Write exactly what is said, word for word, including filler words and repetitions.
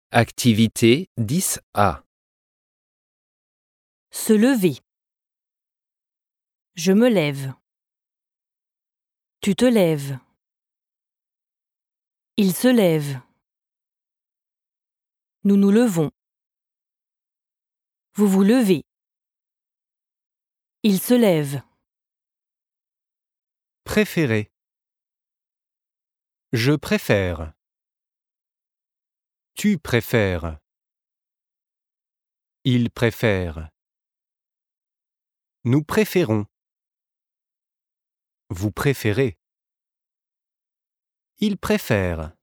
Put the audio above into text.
Activité dix A. Se lever. Je me lève. Tu te lèves. Il se lève. Nous nous levons. Vous vous levez. Il se lève. Préférer. Je préfère. Tu préfères. Il préfère. Nous préférons. Vous préférez. Il préfère.